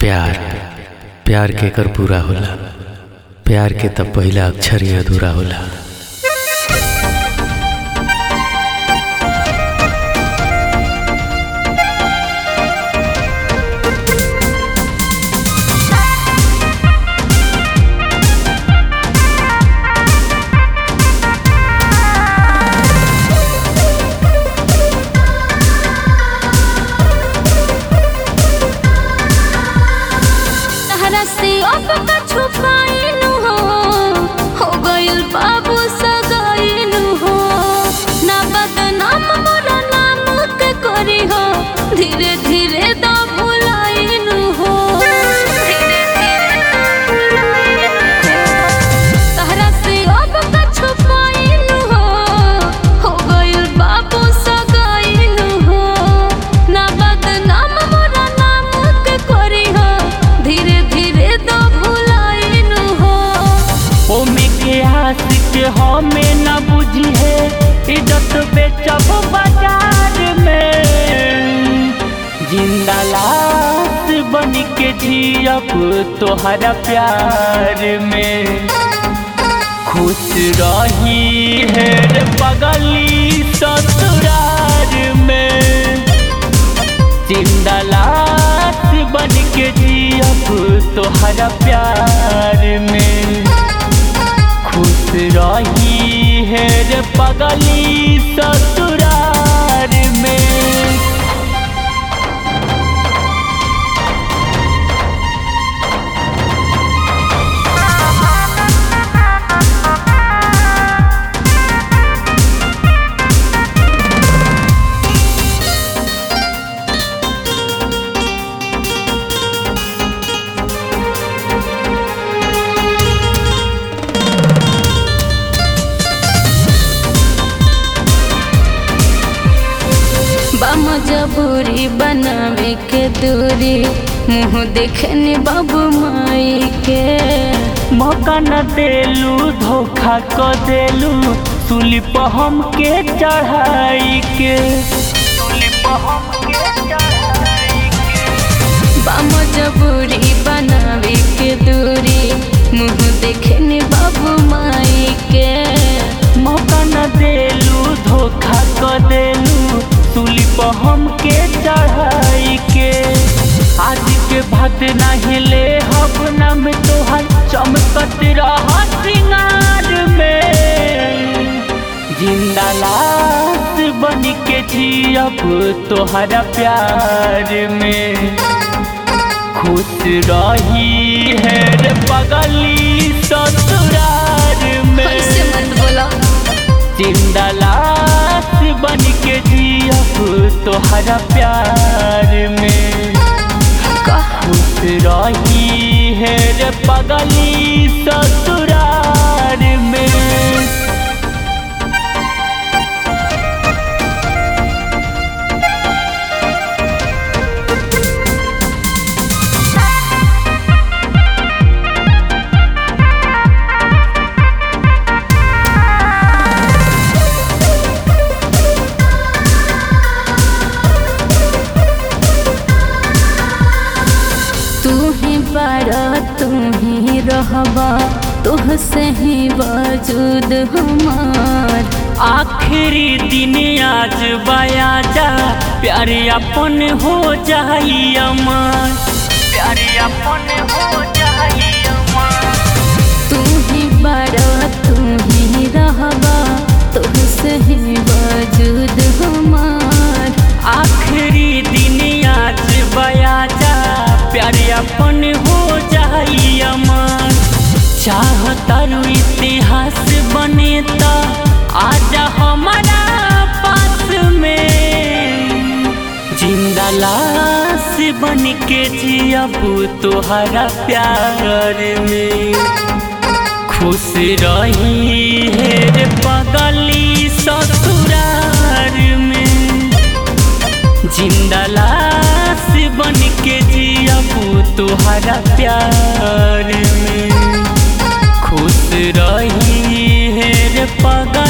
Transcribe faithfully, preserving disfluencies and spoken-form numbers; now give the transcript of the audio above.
प्यार प्यार के कर पूरा होला। प्यार के तब पहला अक्षर ही अधूरा होला। बाबू सगाइनु हो ना बदनाम मोरा नाम के करी हो, धीरे धीरे दा भुलाइनु हो, धीरे धीरे तहरा से अब का छुपाइनु हो, हो गइल बाबू सगाइनु हो ना बदनाम मोरा नाम के करी हो, धीरे धीरे दा भुलाइनु हो। ओ मिके आशिक हमें न बुझी है, इज्जत बेचब बाजार में, जिंदा लाश बन के जियब तोहरा प्यार में। खुश रही है रे पगली ससुराल में, जिंदा लाश बन के जियब तोहरा प्यार में। खुश रही है रे पगली ससुराल में। मजबूरी बनावे के दूरी, मुँह देखने बाबू माई के। मौका न देलू धोखा क देलू, सूली पर हम के चढ़ाई के, सूली पर हम के चढ़ाई के। बा मजबूरी बनावे के दूरी, मुँह देखने बाबू माई के। मौका न देलू धोखा क देलू, सूली पर हम के चढ़ाई के। आज के भात नहीं ले हब नाम तोहर, चमकत रहा श्रृंगार में, जिंदा लाश बन के जियब तोहरा प्यार में। खुश रही है रे पगली ससुराल में, ऐसे मत बोला। जिंदा लाश बन के जियब तोहरा प्यार में। खुश रही है रे पगली ससुराल में। तू ही रहबा, तुहसे ही वजूद हमार। आखिरी दिन आज बया जा, प्यार अपन हो जाई अमर, प्यार अपन हो जाई अमर। तू ही बड़ा तू ही रहबा, तुहसे ही वजूद हमार। आखिरी दिन आज बया जा, प्यार अपन हो जाई अमर। चाहतारू इतिहास बने ता आजा हमारा पास में, जिंदा लाश बन के जियब तोहरा प्यार में। खुश रही है रे पगली ससुराल में, जिंदा लाश बन के जियब तोहरा प्यार में। खुश रही है रे पगली